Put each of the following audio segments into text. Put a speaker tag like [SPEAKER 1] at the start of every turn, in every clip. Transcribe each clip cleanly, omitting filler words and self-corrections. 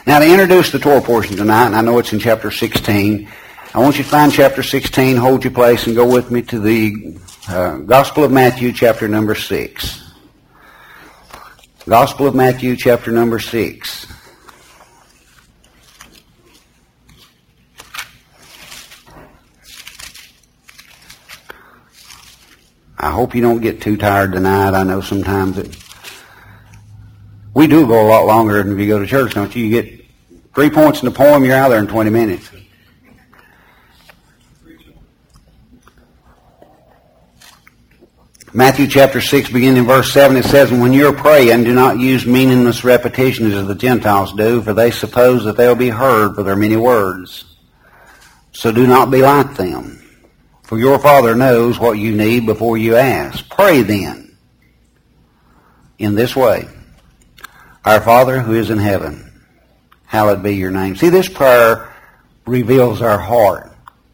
[SPEAKER 1] Now, to introduce the Torah portion tonight, and I know it's in chapter 16, I want you to find chapter 16, hold your place, and go with me to the Gospel of Matthew, chapter number 6. Gospel of Matthew, chapter number 6. I hope you don't get too tired tonight. I know sometimes we do go a lot longer than if you go to church, don't you? You get 3 points in the poem, you're out there in 20 minutes. Matthew chapter 6, beginning in verse 7, it says, "And when you're praying, do not use meaningless repetitions as the Gentiles do, for they suppose that they'll be heard for their many words. So do not be like them. For your Father knows what you need before you ask. Pray then in this way. Our Father who is in heaven, hallowed be your name." See, this prayer reveals our heart.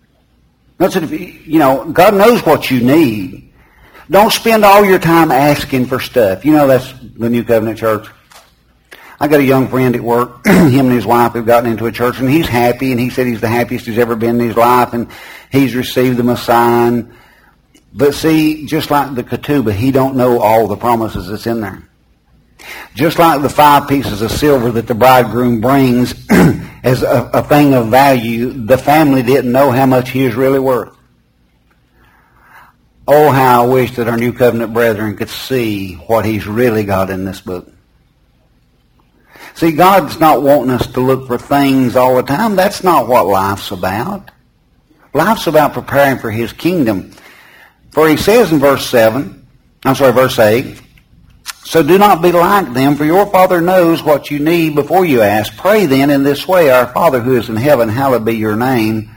[SPEAKER 1] God knows what you need. Don't spend all your time asking for stuff. You know, that's the New Covenant Church. I got a young friend at work, him and his wife have gotten into a church, and he's happy, and he said he's the happiest he's ever been in his life, and he's received the Messiah. But see, just like the ketubah, he don't know all the promises that's in there. Just like the 5 pieces of silver that the bridegroom brings as a thing of value, the family didn't know how much he is really worth. Oh, how I wish that our New Covenant brethren could see what he's really got in this book. See, God's not wanting us to look for things all the time. That's not what life's about. Life's about preparing for his kingdom. For he says in verse 8, "So do not be like them, for your Father knows what you need before you ask. Pray then in this way, Our Father who is in heaven, hallowed be your name.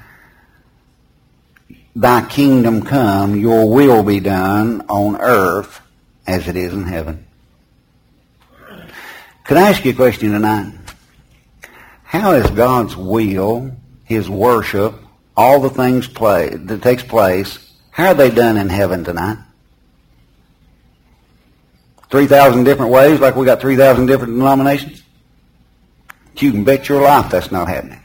[SPEAKER 1] Thy kingdom come, your will be done on earth as it is in heaven." Could I ask you a question tonight? How is God's will, his worship, all the things that takes place, how are they done in heaven tonight? 3,000 different ways, like we got 3,000 different denominations? You can bet your life that's not happening.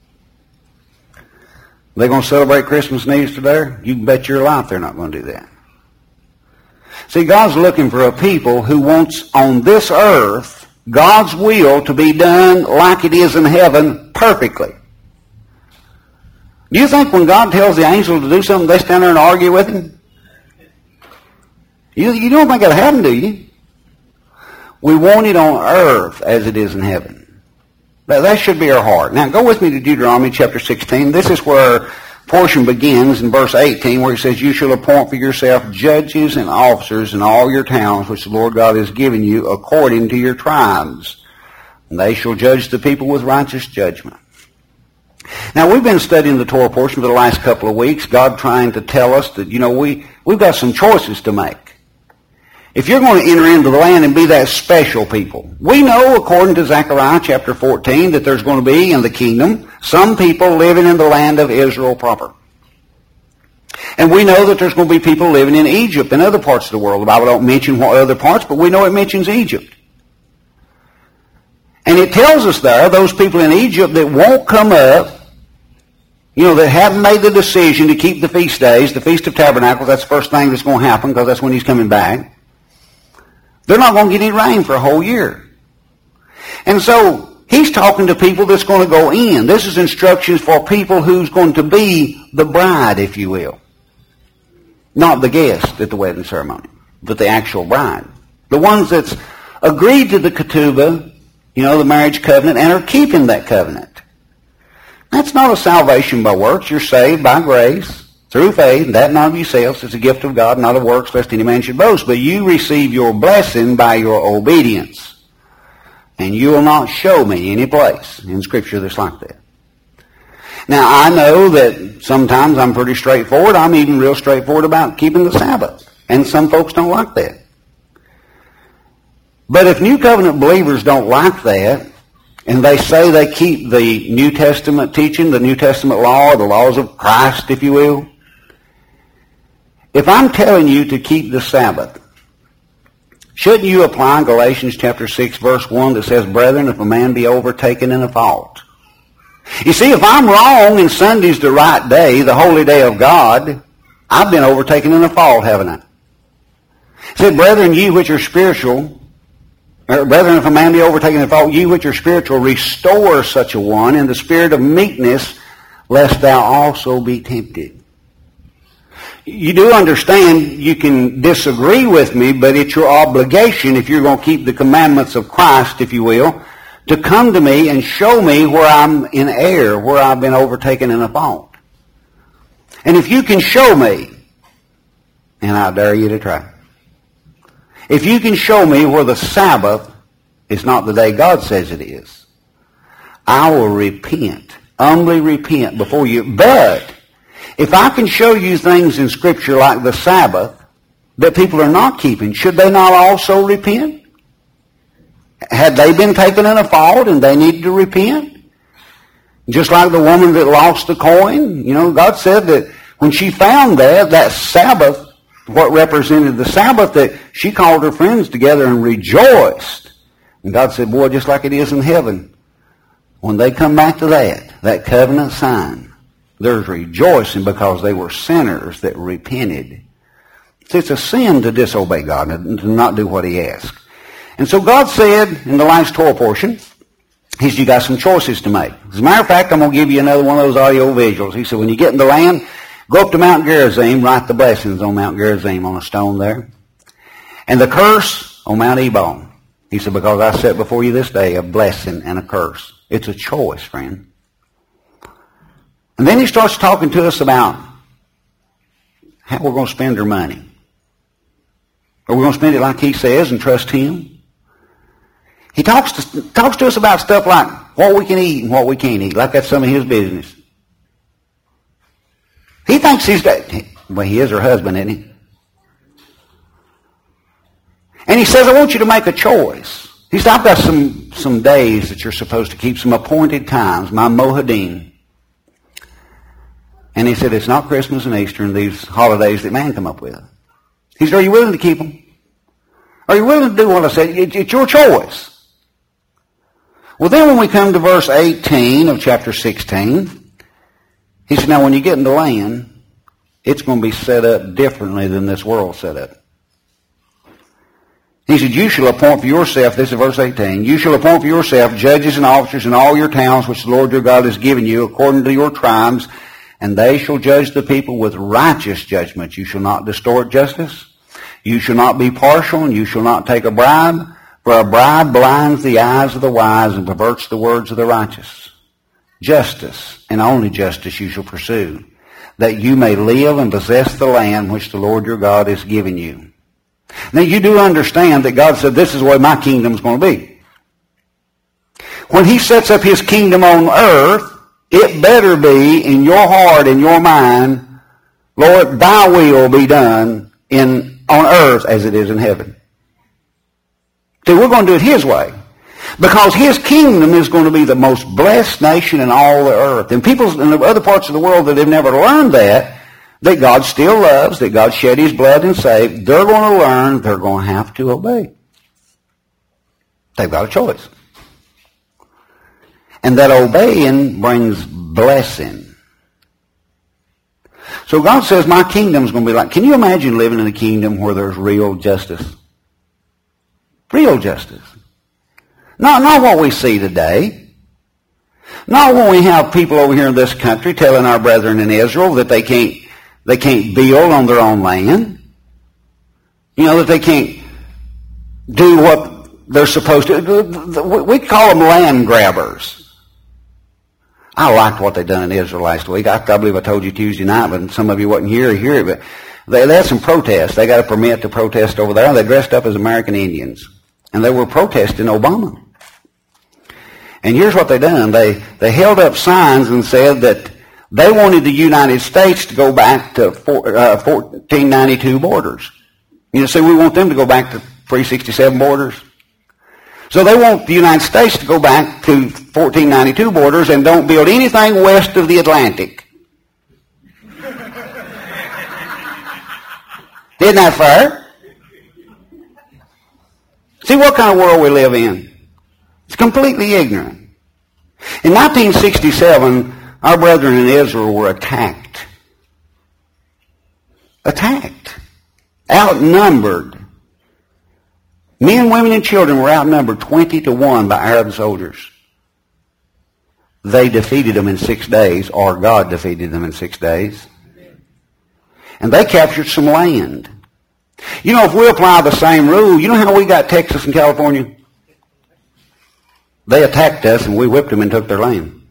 [SPEAKER 1] They're going to celebrate Christmas and Easter there? You can bet your life they're not going to do that. See, God's looking for a people who wants on this earth God's will to be done like it is in heaven perfectly. Do you think when God tells the angel to do something, they stand there and argue with him? You don't think that'll happen, do you? We want it on earth as it is in heaven. That should be our heart. Now, go with me to Deuteronomy chapter 16. This is where portion begins in verse 18, where it says, "You shall appoint for yourself judges and officers in all your towns, which the Lord God has given you, according to your tribes. And they shall judge the people with righteous judgment." Now, we've been studying the Torah portion for the last couple of weeks, God trying to tell us that, we've got some choices to make. If you're going to enter into the land and be that special people, we know, according to Zechariah chapter 14, that there's going to be in the kingdom some people living in the land of Israel proper. And we know that there's going to be people living in Egypt and other parts of the world. The Bible don't mention what other parts, but we know it mentions Egypt. And it tells us there, those people in Egypt that won't come up, that haven't made the decision to keep the feast days, the Feast of Tabernacles, that's the first thing that's going to happen because that's when he's coming back. They're not going to get any rain for a whole year. And so he's talking to people that's going to go in. This is instructions for people who's going to be the bride, if you will. Not the guest at the wedding ceremony, but the actual bride. The ones that's agreed to the ketubah, the marriage covenant, and are keeping that covenant. That's not a salvation by works. You're saved by grace, through faith, and that not of yourselves. It's a gift of God, not of works, lest any man should boast. But you receive your blessing by your obedience. And you will not show me any place in Scripture that's like that. Now, I know that sometimes I'm pretty straightforward. I'm even real straightforward about keeping the Sabbath. And some folks don't like that. But if New Covenant believers don't like that, and they say they keep the New Testament teaching, the New Testament law, the laws of Christ, if you will, if I'm telling you to keep the Sabbath, Shouldn't you apply Galatians chapter 6, verse 1 that says, brethren, if a man be overtaken in a fault? You see, if I'm wrong and Sunday's the right day, the holy day of God, I've been overtaken in a fault, haven't I? It said, brethren, ye which are spiritual, brethren, if a man be overtaken in a fault, ye which are spiritual, restore such a one in the spirit of meekness, lest thou also be tempted. You do understand you can disagree with me, but it's your obligation, if you're going to keep the commandments of Christ, if you will, to come to me and show me where I'm in error, where I've been overtaken in a fault. And if you can show me, and I dare you to try, if you can show me where the Sabbath is not the day God says it is, I will repent, humbly repent before you. But if I can show you things in Scripture like the Sabbath that people are not keeping, should they not also repent? Had they been taken in a fault and they needed to repent? Just like the woman that lost the coin, God said that when she found that Sabbath, what represented the Sabbath, that she called her friends together and rejoiced. And God said, boy, just like it is in heaven, when they come back to that covenant sign, there's rejoicing because they were sinners that repented. See, it's a sin to disobey God and to not do what He asked. And so God said in the last Torah portion, He said, you got some choices to make. As a matter of fact, I'm going to give you another one of those audio visuals. He said, when you get in the land, go up to Mount Gerizim, write the blessings on Mount Gerizim on a stone there. And the curse on Mount Ebal. He said, because I set before you this day a blessing and a curse. It's a choice, friend. And then He starts talking to us about how we're going to spend our money. Are we going to spend it like He says and trust Him? He talks to us about stuff like what we can eat and what we can't eat, like that's some of His business. He thinks He's got, well, He is her husband, isn't He? And He says, I want you to make a choice. He said, I've got some days that you're supposed to keep, some appointed times, my Mohadim. And He said, it's not Christmas and Easter and these holidays that man come up with. He said, are you willing to keep them? Are you willing to do what I said? It's your choice. Well, then when we come to verse 18 of chapter 16, He said, now when you get in the land, it's going to be set up differently than this world set up. He said, you shall appoint for yourself, this is verse 18, you shall appoint for yourself judges and officers in all your towns which the Lord your God has given you according to your tribes, and they shall judge the people with righteous judgment. You shall not distort justice. You shall not be partial, and you shall not take a bribe, for a bribe blinds the eyes of the wise and perverts the words of the righteous. Justice, and only justice, you shall pursue, that you may live and possess the land which the Lord your God has given you. Now you do understand that God said this is the way my kingdom is going to be. When He sets up His kingdom on earth, it better be in your heart and your mind, Lord, thy will be done on earth as it is in heaven. See, we're going to do it His way. Because His kingdom is going to be the most blessed nation in all the earth. And people in the other parts of the world that have never learned that God still loves, that God shed His blood and saved, they're going to learn, they're going to have to obey. They've got a choice. And that obeying brings blessing. So God says, my kingdom's going to be like, can you imagine living in a kingdom where there's real justice? Real justice. Not what we see today. Not when we have people over here in this country telling our brethren in Israel that they can't build on their own land. That they can't do what they're supposed to. We call them land grabbers. I liked what they done in Israel last week. I believe I told you Tuesday night, but some of you wasn't here to hear it. But they had some protests. They got a permit to protest over there. They dressed up as American Indians. And they were protesting Obama. And here's what they done. They held up signs and said that they wanted the United States to go back to 1492 borders. See, we want them to go back to 367 borders. So they want the United States to go back to 1492 borders and don't build anything west of the Atlantic. Isn't that fair? See what kind of world we live in. It's completely ignorant. In 1967, our brethren in Israel were attacked. Attacked. Outnumbered. Men, women, and children were outnumbered 20-1 by Arab soldiers. They defeated them in 6 days, or God defeated them in 6 days. And they captured some land. You know, if we apply the same rule, you know how we got Texas and California? They attacked us and we whipped them and took their land.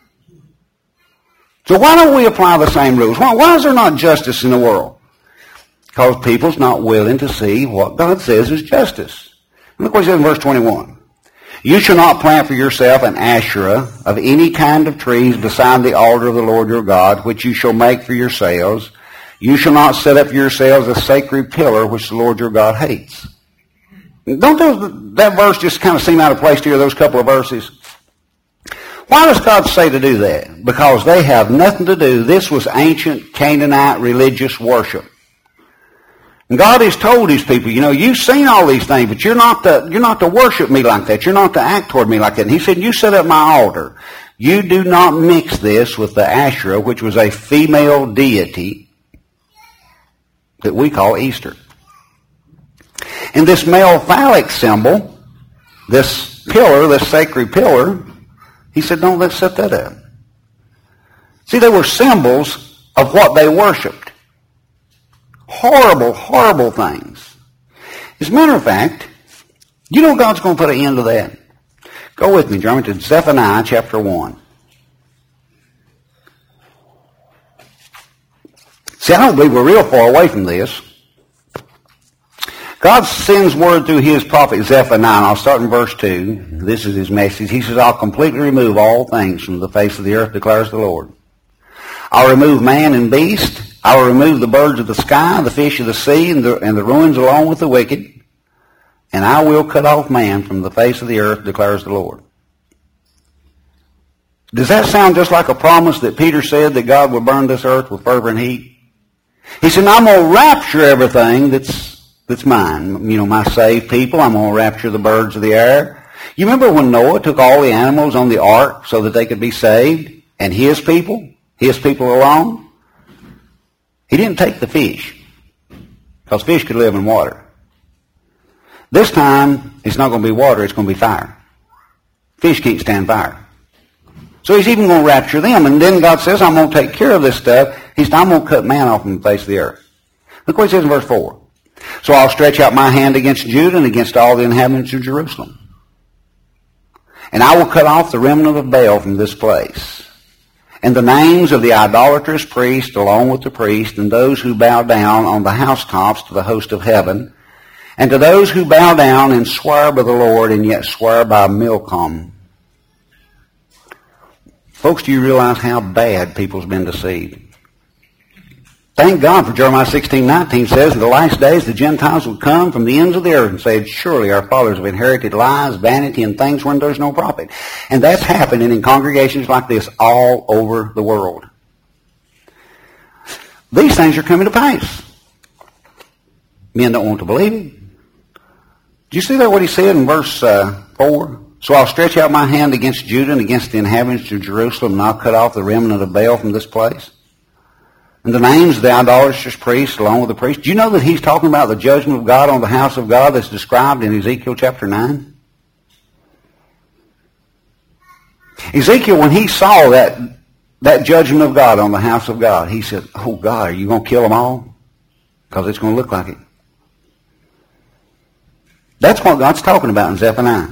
[SPEAKER 1] So why don't we apply the same rules? Why is there not justice in the world? Because people's not willing to see what God says is justice. Look what he says in verse 21. You shall not plant for yourself an Asherah of any kind of trees beside the altar of the Lord your God, which you shall make for yourselves. You shall not set up for yourselves a sacred pillar which the Lord your God hates. Don't that verse just kind of seem out of place to you, those couple of verses? Why does God say to do that? Because they have nothing to do. This was ancient Canaanite religious worship. And God has told his people, you know, you've seen all these things, but you're not to worship me like that. You're not to act toward me like that. And he said, you set up my altar. You do not mix this with the Asherah, which was a female deity that we call Easter. And this male phallic symbol, this pillar, this sacred pillar, he said, don't let's set that up. See, they were symbols of what they worshipped. Horrible, horrible things. As a matter of fact, you know God's going to put an end to that. Go with me, Jeremy, to Zephaniah chapter 1. See, I don't believe we're real far away from this. God sends word through his prophet Zephaniah, and I'll start in verse 2. This is his message. He says, I'll completely remove all things from the face of the earth, declares the Lord. I'll remove man and beast. I will remove the birds of the sky, the fish of the sea, and the ruins along with the wicked. And I will cut off man from the face of the earth, declares the Lord. Does that sound just like a promise that Peter said that God would burn this earth with fervent heat? He said, I'm going to rapture everything that's mine. You know, my saved people. I'm going to rapture the birds of the air. You remember when Noah took all the animals on the ark so that they could be saved? And his people alone? He didn't take the fish, because fish could live in water. This time, it's not going to be water, it's going to be fire. Fish can't stand fire. So he's even going to rapture them. And then God says, I'm going to take care of this stuff. He said, I'm going to cut man off from the face of the earth. Look what he says in verse 4. So I'll stretch out my hand against Judah and against all the inhabitants of Jerusalem. And I will cut off the remnant of Baal from this place. And the names of the idolatrous priest along with the priest, and those who bow down on the housetops to the host of heaven, and to those who bow down and swear by the Lord and yet swear by Milcom. Folks, do you realize how bad people's been deceived? Thank God for Jeremiah 16:19 says, in the last days the Gentiles will come from the ends of the earth and say, surely our fathers have inherited lies, vanity, and things wherein there's no profit. And that's happening in congregations like this all over the world. These things are coming to pass. Men don't want to believe it. Do you see there what he said in verse 4? So I'll stretch out my hand against Judah and against the inhabitants of Jerusalem, and I'll cut off the remnant of Baal from this place. And the names of the idolatrous priests along with the priests. Do you know that he's talking about the judgment of God on the house of God that's described in Ezekiel chapter 9? Ezekiel, when he saw that judgment of God on the house of God, he said, oh God, are you going to kill them all? Because it's going to look like it. That's what God's talking about in Zephaniah.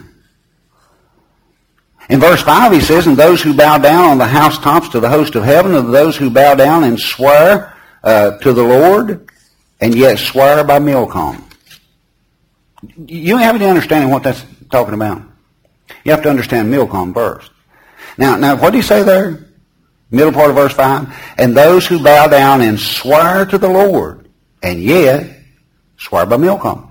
[SPEAKER 1] In verse 5 he says, and those who bow down on the housetops to the host of heaven, and those who bow down and swear to the Lord, and yet swear by Milcom. You have any understanding what that's talking about? You have to understand Milcom first. Now, what did he say there? Middle part of verse 5. And those who bow down and swear to the Lord, and yet swear by Milcom.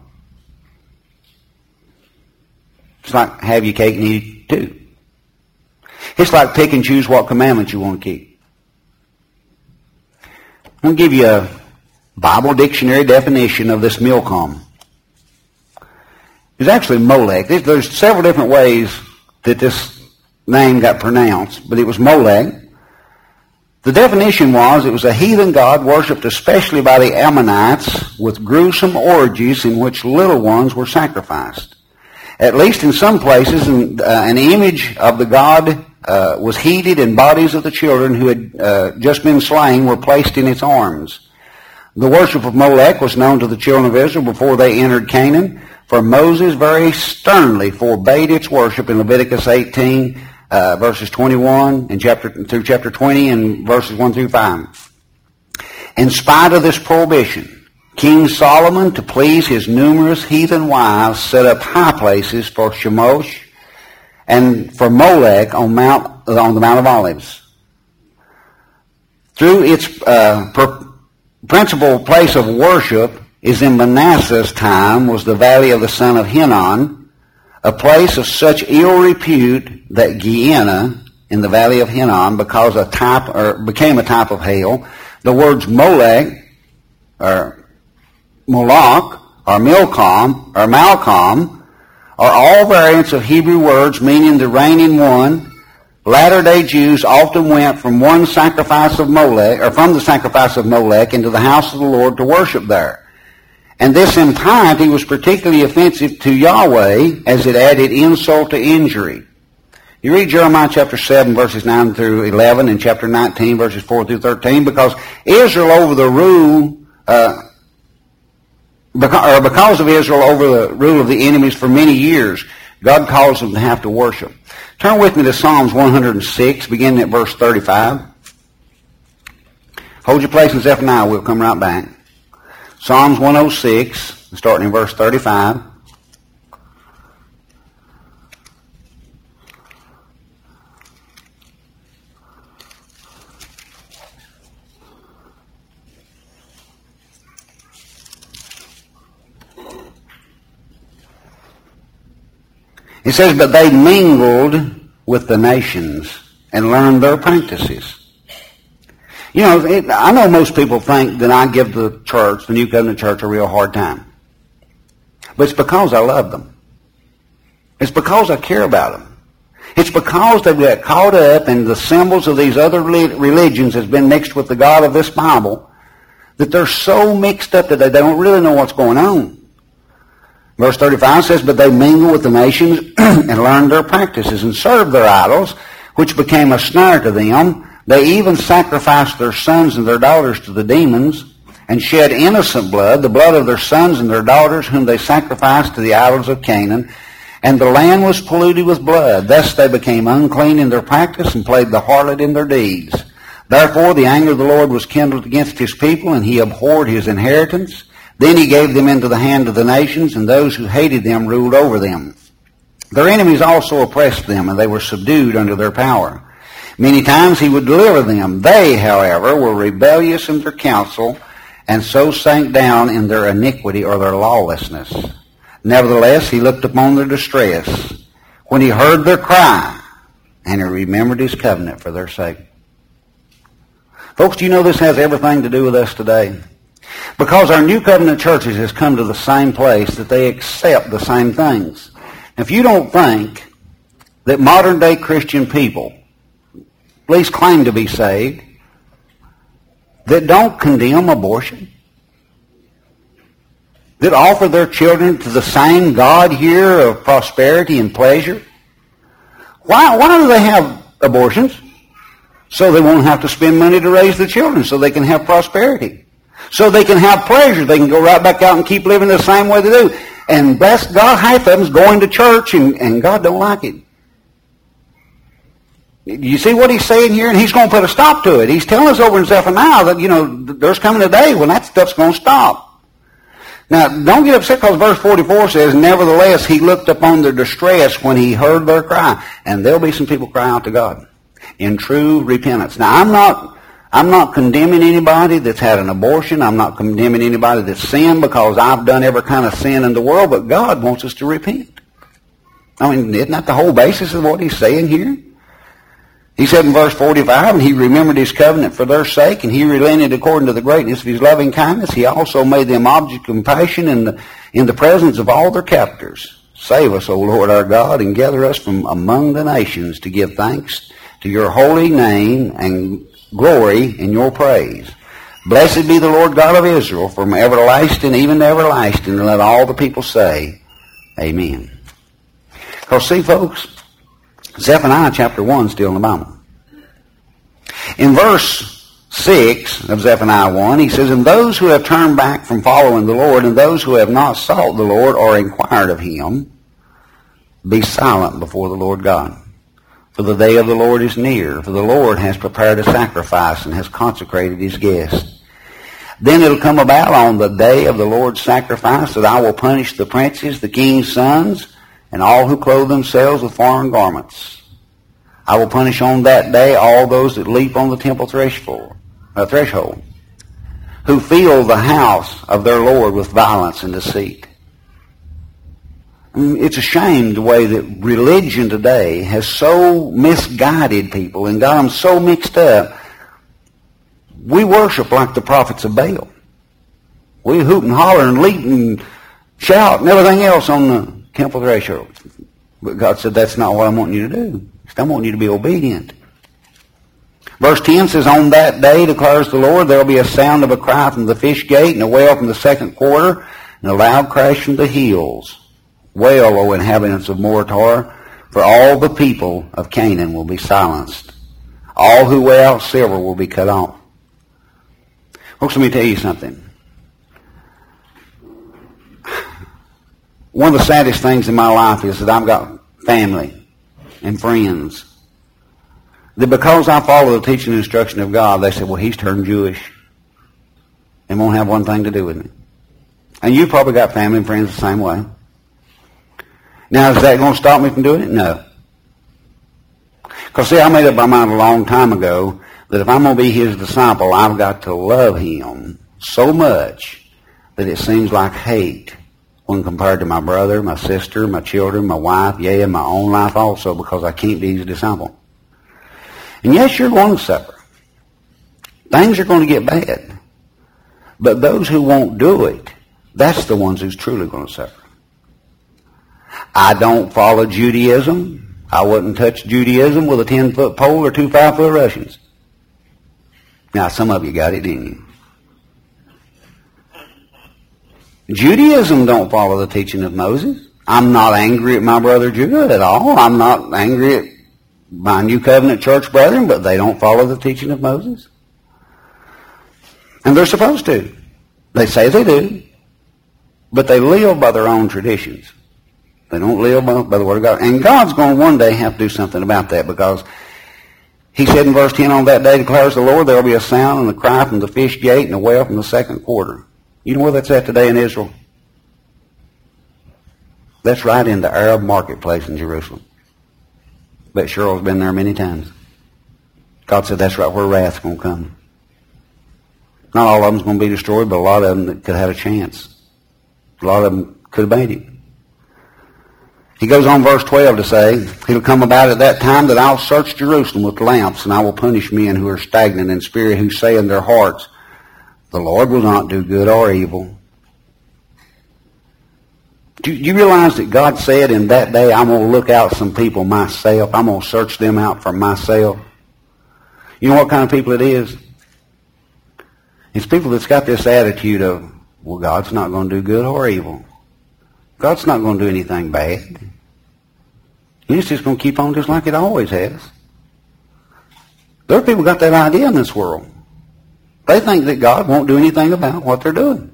[SPEAKER 1] It's like have your cake and eat it too. It's like pick and choose what commandments you want to keep. I'm going to give you a Bible dictionary definition of this Milcom. It's actually Molech. There's several different ways that this name got pronounced, but it was Molech. The definition was it was a heathen god worshipped especially by the Ammonites with gruesome orgies in which little ones were sacrificed. At least in some places, an image of the god was heated, and bodies of the children who had just been slain were placed in its arms. The worship of Molech was known to the children of Israel before they entered Canaan, for Moses very sternly forbade its worship in Leviticus 18, verses 21 and through chapter 20 and verses 1 through 5. In spite of this prohibition, King Solomon, to please his numerous heathen wives, set up high places for Chemosh and for Molech on the Mount of Olives. Through its principal place of worship is in Manasseh's time was the valley of the son of Hinnon, a place of such ill repute that Gehenna in the valley of Hinnon became a type of hell. The words Molech or Moloch or Milcom or Malcolm are all variants of Hebrew words meaning the reigning one. Latter-day Jews often went from the sacrifice of Molech into the house of the Lord to worship there. And this impiety was particularly offensive to Yahweh as it added insult to injury. You read Jeremiah chapter 7 verses 9 through 11 and chapter 19 verses 4 through 13, because Israel over the rule, because of Israel over the rule of the enemies for many years, God calls them to have to worship. Turn with me to Psalms 106, beginning at verse 35. Hold your place in Zephaniah. We'll come right back. Psalms 106, starting in verse 35. It says, but they mingled with the nations and learned their practices. You know, I know most people think that I give the church, the New Covenant Church, a real hard time. But it's because I love them. It's because I care about them. It's because they get caught up in the symbols of these other religions has been mixed with the God of this Bible that they're so mixed up that they don't really know what's going on. Verse 35 says, but they mingled with the nations and learned their practices and served their idols, which became a snare to them. They even sacrificed their sons and their daughters to the demons and shed innocent blood, the blood of their sons and their daughters, whom they sacrificed to the idols of Canaan. And the land was polluted with blood. Thus they became unclean in their practice and played the harlot in their deeds. Therefore the anger of the Lord was kindled against his people, and he abhorred his inheritance. Then he gave them into the hand of the nations, and those who hated them ruled over them. Their enemies also oppressed them, and they were subdued under their power. Many times he would deliver them. They, however, were rebellious in their counsel, and so sank down in their iniquity or their lawlessness. Nevertheless, he looked upon their distress when he heard their cry, and he remembered his covenant for their sake. Folks, do you know this has everything to do with us today? Because our New Covenant churches has come to the same place that they accept the same things. If you don't think that modern-day Christian people, at least claim to be saved, that don't condemn abortion, that offer their children to the same God here of prosperity and pleasure, why do they have abortions? So they won't have to spend money to raise the children, so they can have prosperity. So they can have pleasure. They can go right back out and keep living the same way they do. And bless God, half of them's going to church, and God don't like it. You see what he's saying here? And he's going to put a stop to it. He's telling us over in Zephaniah that, you know, there's coming a day when that stuff's going to stop. Now, don't get upset because verse 44 says, nevertheless, he looked upon their distress when he heard their cry. And there'll be some people cry out to God in true repentance. Now, I'm not condemning anybody that's had an abortion. I'm not condemning anybody that's sinned, because I've done every kind of sin in the world, but God wants us to repent. I mean, isn't that the whole basis of what he's saying here? He said in verse 45, and he remembered his covenant for their sake, and he relented according to the greatness of his loving kindness. He also made them object of compassion in the presence of all their captors. Save us, O Lord our God, and gather us from among the nations to give thanks to your holy name and glory in your praise. Blessed be the Lord God of Israel from everlasting even to everlasting, and let all the people say, Amen. Because see, folks, Zephaniah chapter 1 is still in the Bible. In verse 6 of Zephaniah 1, he says, And those who have turned back from following the Lord, and those who have not sought the Lord or inquired of him, be silent before the Lord God. For the day of the Lord is near, for the Lord has prepared a sacrifice and has consecrated his guest. Then it'll come about on the day of the Lord's sacrifice that I will punish the princes, the king's sons, and all who clothe themselves with foreign garments. I will punish on that day all those that leap on the temple threshold, who fill the house of their Lord with violence and deceit. It's a shame the way that religion today has so misguided people and got them so mixed up. We worship like the prophets of Baal. We hoot and holler and leap and shout and everything else on the temple threshold. But God said, that's not what I'm wanting you to do. I want you to be obedient. Verse 10 says, On that day, declares the Lord, there will be a sound of a cry from the fish gate, and a wail from the second quarter, and a loud crash from the hills. Wail, O inhabitants of Moritor, for all the people of Canaan will be silenced. All who weigh out silver will be cut off. Folks, let me tell you something. One of the saddest things in my life is that I've got family and friends that because I follow the teaching and instruction of God, they say, well, he's turned Jewish and won't have one thing to do with me. And you probably got family and friends the same way. Now, is that going to stop me from doing it? No. Because, see, I made up my mind a long time ago that if I'm going to be his disciple, I've got to love him so much that it seems like hate when compared to my brother, my sister, my children, my wife, yea, and my own life also, because I can't be his disciple. And yes, you're going to suffer. Things are going to get bad. But those who won't do it, that's the ones who's truly going to suffer. I don't follow Judaism. I wouldn't touch Judaism with a 10-foot pole or 2 5-foot Russians. Now, some of you got it, didn't you? Judaism don't follow the teaching of Moses. I'm not angry at my brother Judah at all. I'm not angry at my New Covenant church brethren, but they don't follow the teaching of Moses. And they're supposed to. They say they do, but they live by their own traditions. They don't live by the Word of God. And God's going to one day have to do something about that, because he said in verse 10, On that day declares the Lord, there will be a sound and a cry from the fish gate and a wail from the second quarter. You know where that's at today in Israel? That's right in the Arab marketplace in Jerusalem. Bet Cheryl's been there many times. God said that's right where wrath's going to come. Not all of them's going to be destroyed, but a lot of them that could have a chance. A lot of them could have made it. He goes on verse 12 to say, It'll come about at that time that I'll search Jerusalem with lamps, and I will punish men who are stagnant in spirit, who say in their hearts, The Lord will not do good or evil. Do you realize that God said in that day, I'm going to look out some people myself. I'm going to search them out for myself. You know what kind of people it is? It's people that's got this attitude of, well, God's not going to do good or evil. God's not going to do anything bad. It's just going to keep on just like it always has. There are people got that idea in this world. They think that God won't do anything about what they're doing.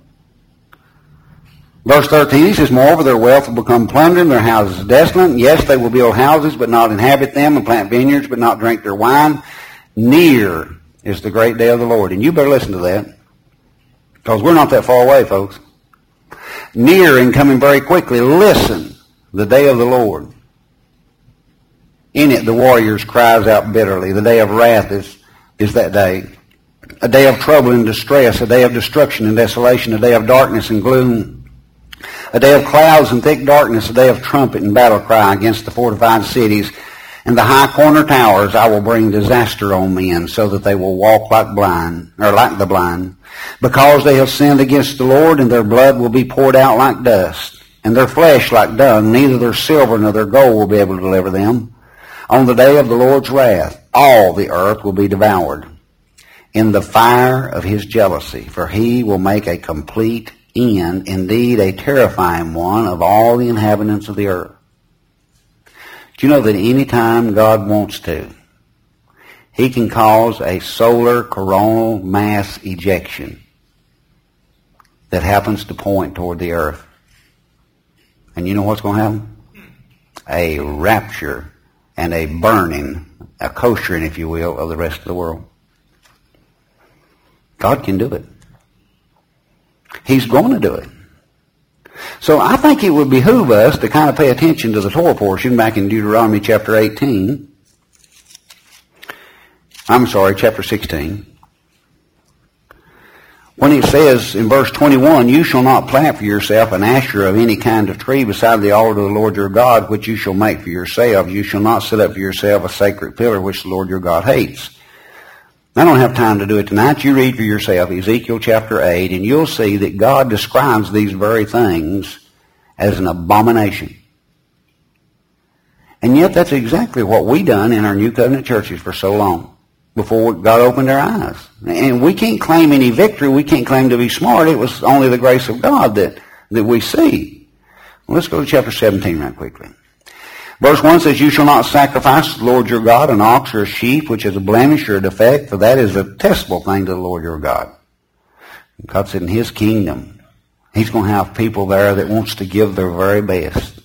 [SPEAKER 1] Verse 13, he says, Moreover, their wealth will become plunder, and their houses desolate. Yes, they will build houses, but not inhabit them, and plant vineyards, but not drink their wine. Near is the great day of the Lord. And you better listen to that, because we're not that far away, folks. Near and coming very quickly. Listen, the day of the Lord. In it the warriors cries out bitterly. The day of wrath is that day. A day of trouble and distress, a day of destruction and desolation, a day of darkness and gloom, a day of clouds and thick darkness, a day of trumpet and battle cry against the fortified cities. And the high corner towers I will bring disaster on men, so that they will walk like the blind, because they have sinned against the Lord, and their blood will be poured out like dust, and their flesh like dung, neither their silver nor their gold will be able to deliver them. On the day of the Lord's wrath, all the earth will be devoured in the fire of his jealousy, for he will make a complete end, indeed a terrifying one, of all the inhabitants of the earth. Do you know that any time God wants to, he can cause a solar coronal mass ejection that happens to point toward the earth? And you know what's going to happen? A rapture and a burning, a koshering, if you will, of the rest of the world. God can do it. He's going to do it. So I think it would behoove us to kind of pay attention to the Torah portion back in Deuteronomy chapter 18. Chapter 16. When it says in verse 21, you shall not plant for yourself an Asherah of any kind of tree beside the altar of the Lord your God, which you shall make for yourself. You shall not set up for yourself a sacred pillar which the Lord your God hates. I don't have time to do it tonight. You read for yourself Ezekiel chapter 8, and you'll see that God describes these very things as an abomination. And yet that's exactly what we done in our New Covenant churches for so long, before God opened our eyes. And we can't claim any victory. We can't claim to be smart. It was only the grace of God that we see. Well, let's go to chapter 17 right quickly. Verse 1 says, you shall not sacrifice to the Lord your God an ox or a sheep, which is a blemish or a defect, for that is a detestable thing to the Lord your God. God said in his kingdom, he's going to have people there that wants to give their very best.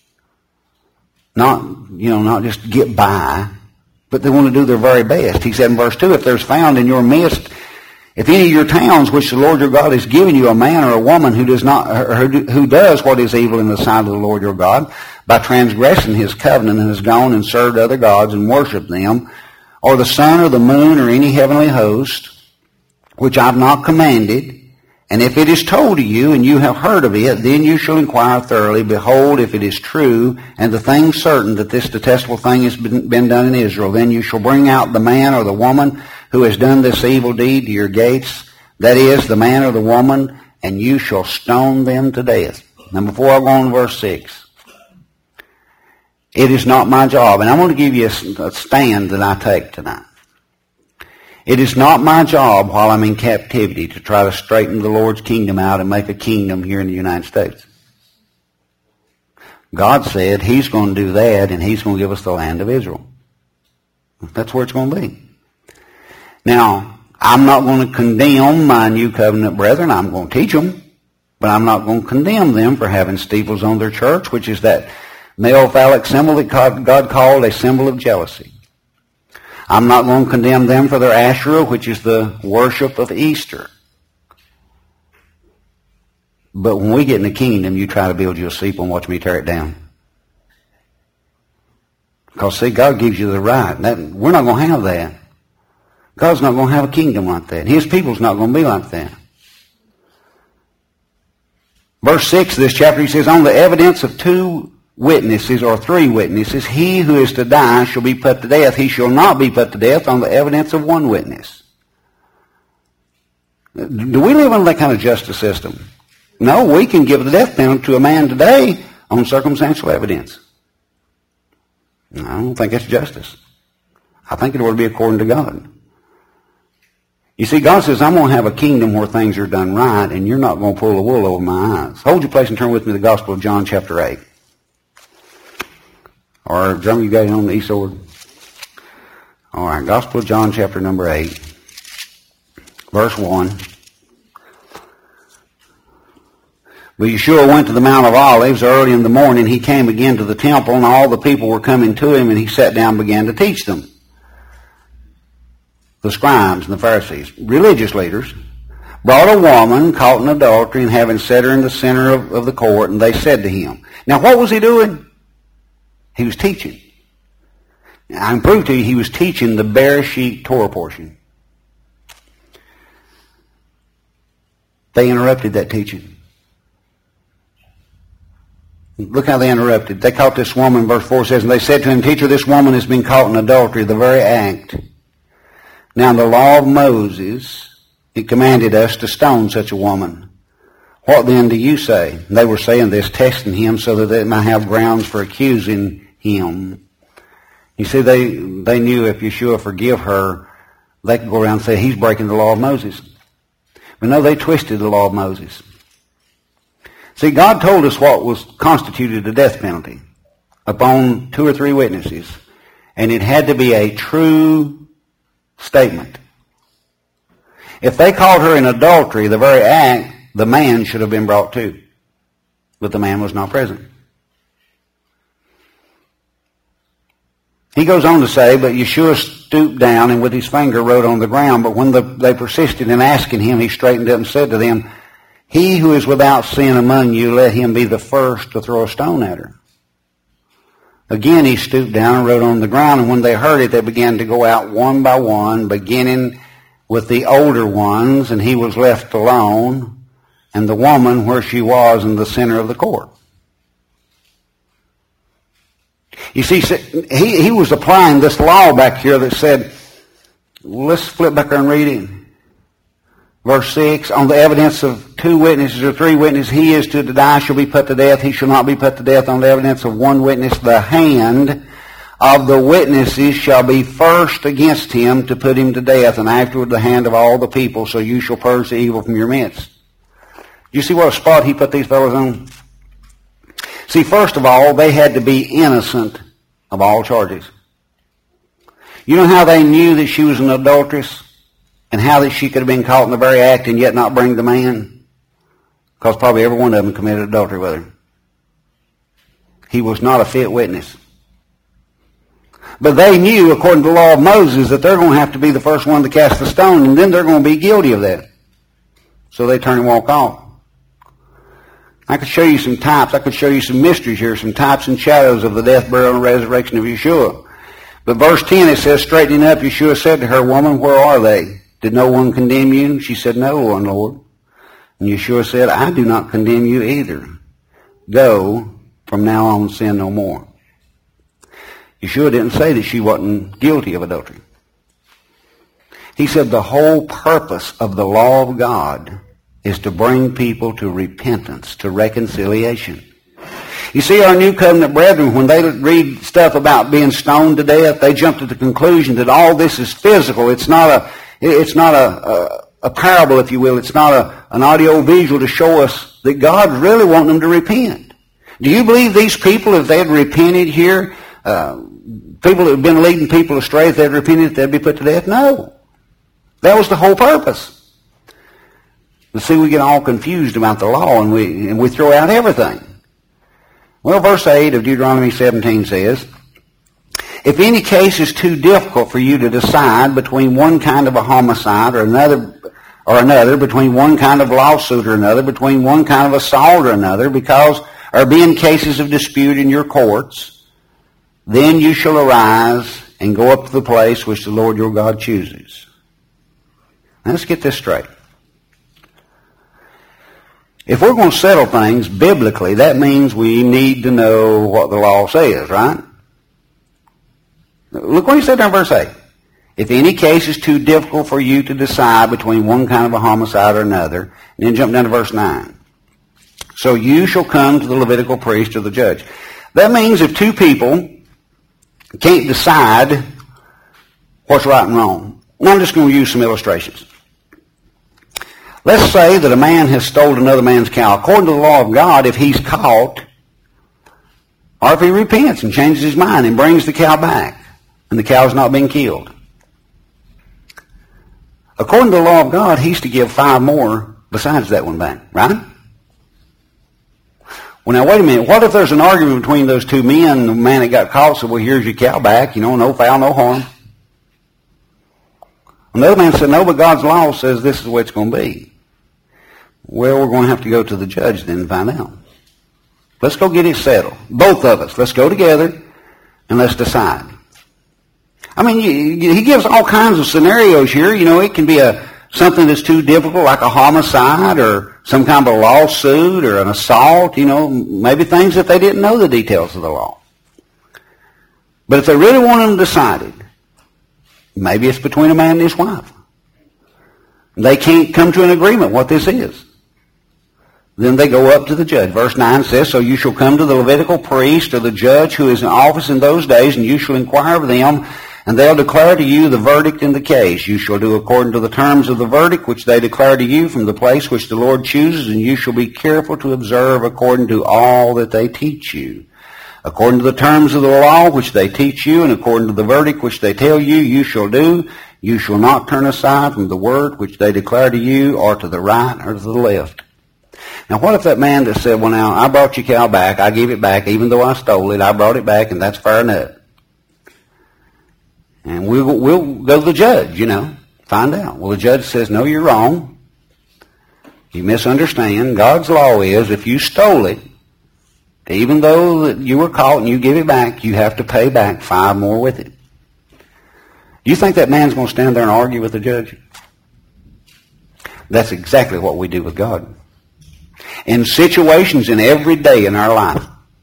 [SPEAKER 1] Not just get by, but they want to do their very best. He said in verse 2, if there's found in your midst, if any of your towns which the Lord your God has given you, a man or a woman who does what is evil in the sight of the Lord your God, by transgressing his covenant, and has gone and served other gods and worshipped them, or the sun or the moon or any heavenly host, which I've not commanded, and if it is told to you, and you have heard of it, then you shall inquire thoroughly. Behold, if it is true, and the thing certain that this detestable thing has been done in Israel, then you shall bring out the man or the woman who has done this evil deed to your gates, that is, the man or the woman, and you shall stone them to death. Now, before I go on to verse 6, it is not my job, and I'm going to give you a stand that I take tonight. It is not my job while I'm in captivity to try to straighten the Lord's kingdom out and make a kingdom here in the United States. God said he's going to do that, and he's going to give us the land of Israel. That's where it's going to be. Now, I'm not going to condemn my New Covenant brethren. I'm going to teach them, but I'm not going to condemn them for having steeples on their church, which is that male phallic symbol that God called a symbol of jealousy. I'm not going to condemn them for their Asherah, which is the worship of Easter. But when we get in the kingdom, you try to build you a steeple and watch me tear it down. Because, see, God gives you the right. We're not going to have that. God's not going to have a kingdom like that. His people's not going to be like that. Verse 6 of this chapter, he says, on the evidence of 2 witnesses or 3 witnesses, he who is to die shall be put to death. He shall not be put to death on the evidence of 1 witness. Do we live under that kind of justice system? No, we can give the death penalty to a man today on circumstantial evidence. I don't think that's justice. I think it ought to be according to God. You see, God says, I'm going to have a kingdom where things are done right, and you're not going to pull the wool over my eyes. Hold your place and turn with me to the Gospel of John chapter 8. Or, John, you got it on the e-sword? All right, Gospel of John chapter number 8, verse 1. But Yeshua went to the Mount of Olives early in the morning. He came again to the temple, and all the people were coming to him, and he sat down and began to teach them. The scribes and the Pharisees, religious leaders, brought a woman caught in adultery, and having set her in the center of the court, and they said to him. Now, what was he doing? He was teaching. Now, I can prove to you he was teaching the Bereshit Torah portion. They interrupted that teaching. Look how they interrupted. They caught this woman, verse 4 says, and they said to him, Teacher, this woman has been caught in adultery, the very act. Now, the law of Moses, it commanded us to stone such a woman. What then do you say? They were saying this, testing him so that they might have grounds for accusing him. You see, they knew if Yeshua forgive her, they could go around and say he's breaking the law of Moses. But no, they twisted the law of Moses. See, God told us what was constituted a death penalty upon 2 or 3 witnesses. And it had to be a true statement. If they called her in adultery, the very act, the man should have been brought to. But the man was not present. He goes on to say, but Yeshua stooped down and with his finger wrote on the ground. But when they persisted in asking him, he straightened up and said to them, he who is without sin among you, let him be the first to throw a stone at her. Again he stooped down and wrote on the ground, and when they heard it, they began to go out one by one, beginning with the older ones, and he was left alone, and the woman where she was in the center of the court. You see, he was applying this law back here that said, let's flip back there and read it. Verse 6, on the evidence of 2 witnesses or 3 witnesses, he is to die, shall be put to death. He shall not be put to death on the evidence of 1 witness. The hand of the witnesses shall be first against him to put him to death, and afterward the hand of all the people, so you shall purge the evil from your midst. You see what a spot he put these fellows on? See, first of all, they had to be innocent of all charges. You know how they knew that she was an adulteress? And how that she could have been caught in the very act and yet not bring the man? Because probably every one of them committed adultery with her. He was not a fit witness. But they knew, according to the law of Moses, that they're going to have to be the first one to cast the stone, and then they're going to be guilty of that. So they turn and walk off. I could show you some types. I could show you some mysteries here, some types and shadows of the death, burial, and resurrection of Yeshua. But verse 10, it says, straightening up, Yeshua said to her, woman, where are they? Did no one condemn you? She said, no, one, Lord. And Yeshua said, I do not condemn you either. Go, from now on sin no more. Yeshua didn't say that she wasn't guilty of adultery. He said the whole purpose of the law of God is to bring people to repentance, to reconciliation. You see, our New Covenant brethren, when they read stuff about being stoned to death, they jump to the conclusion that all this is physical. It's not a parable, if you will. It's not an audio visual to show us that God's really wanting them to repent. Do you believe these people, if they had repented here, people that have been leading people astray, if they had repented, they'd be put to death? No. That was the whole purpose. But see, we get all confused about the law, and we throw out everything. Well, verse 8 of Deuteronomy 17 says, if any case is too difficult for you to decide between one kind of a homicide or another, between one kind of lawsuit or another, between one kind of assault or another, because there being cases of dispute in your courts, then you shall arise and go up to the place which the Lord your God chooses. Now, let's get this straight. If we're going to settle things biblically, that means we need to know what the law says, right? Look what he said there in verse 8. If any case is too difficult for you to decide between one kind of a homicide or another, and then jump down to verse 9. So you shall come to the Levitical priest or the judge. That means if 2 people can't decide what's right and wrong. Now I'm just going to use some illustrations. Let's say that a man has stolen another man's cow. According to the law of God, if he's caught, or if he repents and changes his mind and brings the cow back, and the cow's not been killed, according to the law of God, he's to give 5 more besides that one back, right? Well, now, wait a minute. What if there's an argument between those 2 men? The man that got caught said, well, here's your cow back. No foul, no harm. And the other man said, no, but God's law says this is the way it's going to be. Well, we're going to have to go to the judge then and find out. Let's go get it settled. Both of us. Let's go together and let's decide. I mean, he gives all kinds of scenarios here. It can be something that's too difficult, like a homicide or some kind of a lawsuit or an assault, maybe things that they didn't know the details of the law. But if they really want them decided, maybe it's between a man and his wife. They can't come to an agreement what this is. Then they go up to the judge. Verse 9 says, so you shall come to the Levitical priest or the judge who is in office in those days, and you shall inquire of them, and they'll declare to you the verdict in the case. You shall do according to the terms of the verdict which they declare to you from the place which the Lord chooses, and you shall be careful to observe according to all that they teach you. According to the terms of the law which they teach you, and according to the verdict which they tell you, you shall do. You shall not turn aside from the word which they declare to you, or to the right or to the left. Now, what if that man that said, well, now, I brought your cow back, I gave it back, even though I stole it, I brought it back, and that's fair enough. And we'll go to the judge, find out. Well, the judge says, no, you're wrong. You misunderstand. God's law is if you stole it, even though you were caught and you give it back, you have to pay back 5 more with it. You think that man's going to stand there and argue with the judge? That's exactly what we do with God. In situations in every day in our life,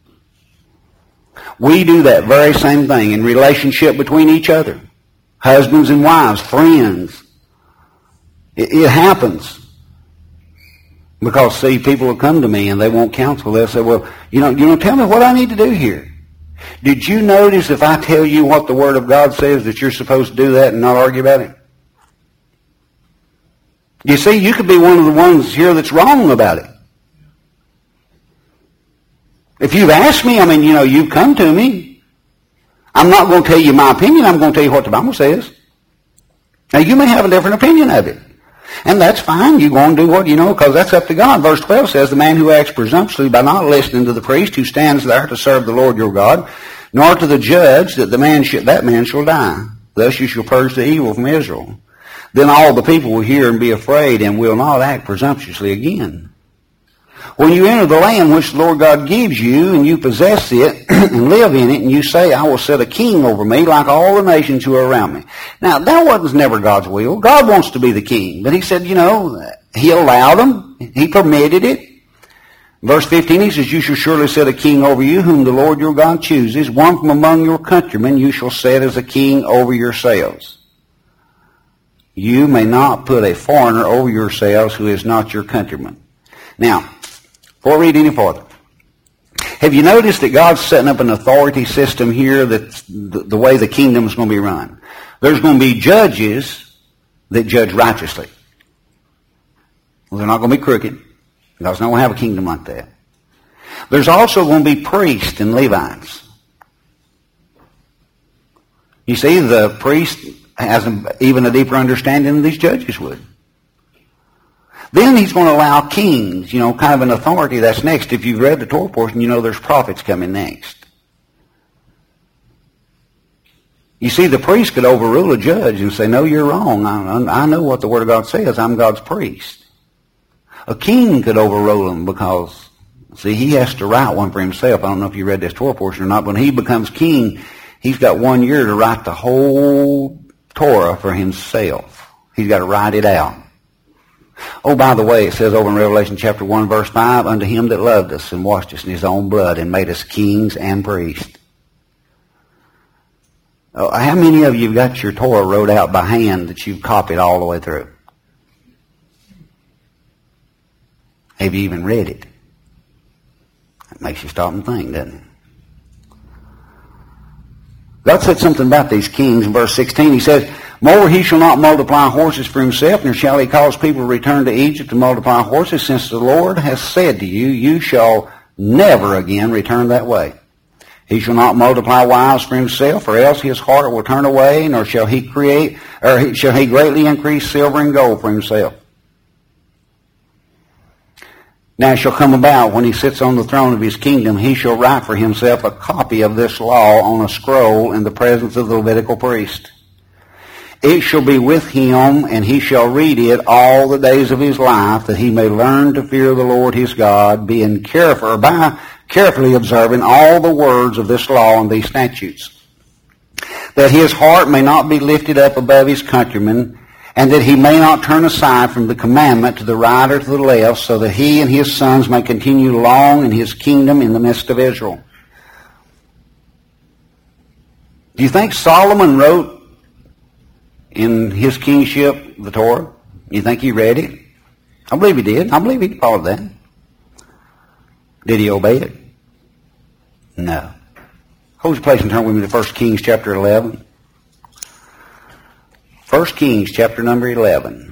[SPEAKER 1] we do that very same thing in relationship between each other. Husbands and wives, friends. It happens. Because, see, people will come to me and they want counsel. They'll say, well, tell me what I need to do here. Did you notice if I tell you what the Word of God says that you're supposed to do that and not argue about it? You see, you could be one of the ones here that's wrong about it. If you've asked me, you've come to me. I'm not going to tell you my opinion. I'm going to tell you what the Bible says. Now, you may have a different opinion of it. And that's fine. You go and do what because that's up to God. Verse 12 says, the man who acts presumptuously by not listening to the priest who stands there to serve the Lord your God, nor to the judge, that that man shall die. Thus you shall purge the evil from Israel. Then all the people will hear and be afraid and will not act presumptuously again. When you enter the land which the Lord God gives you, and you possess it, and live in it, and you say, I will set a king over me like all the nations who are around me. Now, that was never God's will. God wants to be the king. But he said, He allowed them. He permitted it. Verse 15, he says, you shall surely set a king over you, whom the Lord your God chooses. One from among your countrymen you shall set as a king over yourselves. You may not put a foreigner over yourselves who is not your countryman. Now, before we read any further, have you noticed that God's setting up an authority system here that's the way the kingdom is going to be run? There's going to be judges that judge righteously. Well, they're not going to be crooked. God's not going to have a kingdom like that. There's also going to be priests and Levites. You see, the priest has even a deeper understanding than these judges would. Then he's going to allow kings, kind of an authority that's next. If you've read the Torah portion, there's prophets coming next. You see, the priest could overrule a judge and say, no, you're wrong. I know what the Word of God says. I'm God's priest. A king could overrule him because, see, he has to write one for himself. I don't know if you read this Torah portion or not. When he becomes king, he's got 1 year to write the whole Torah for himself. He's got to write it out. Oh, by the way, it says over in Revelation chapter 1, verse 5, unto him that loved us and washed us in his own blood and made us kings and priests. Oh, how many of you have got your Torah wrote out by hand that you've copied all the way through? Have you even read it? That makes you stop and think, doesn't it? God said something about these kings in verse 16. He says, moreover, he shall not multiply horses for himself, nor shall he cause people to return to Egypt to multiply horses, since the Lord has said to you, you shall never again return that way. He shall not multiply wives for himself, or else his heart will turn away, nor shall he greatly increase silver and gold for himself. Now it shall come about, when he sits on the throne of his kingdom, he shall write for himself a copy of this law on a scroll in the presence of the Levitical priest. It shall be with him, and he shall read it all the days of his life, that he may learn to fear the Lord his God, being carefully observing all the words of this law and these statutes, that his heart may not be lifted up above his countrymen, and that he may not turn aside from the commandment to the right or to the left, so that he and his sons may continue long in his kingdom in the midst of Israel. Do you think Solomon wrote in his kingship the Torah? You think he read it? I believe he did. I believe he followed that. Did he obey it? No. Hold your place and turn with me to 1 Kings chapter 11. 1 Kings chapter number 11.